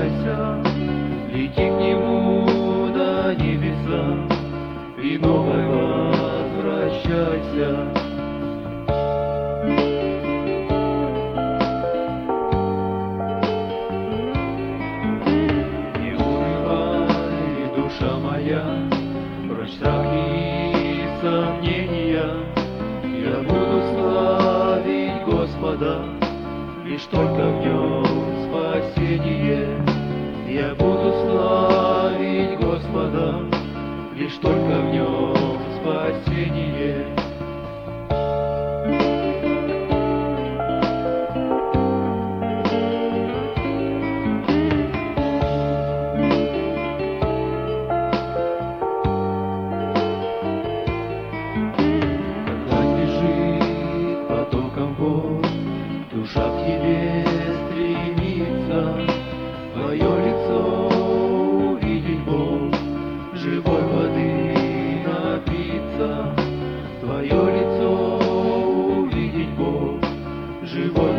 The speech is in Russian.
возвращайся, лети к Нему на небеса, и новой возвращайся. Не унывай, душа моя, прочь страхи и сомнения, я буду славить Господа, лишь только в Нем спасение. Я буду славить Господа, лишь только в Нем спасение. Когда бежит потоком вод, душа к Тебе стремится, Твое лицо увидеть, Бог, живой воды напиться. Твое лицо увидеть, Бог, живой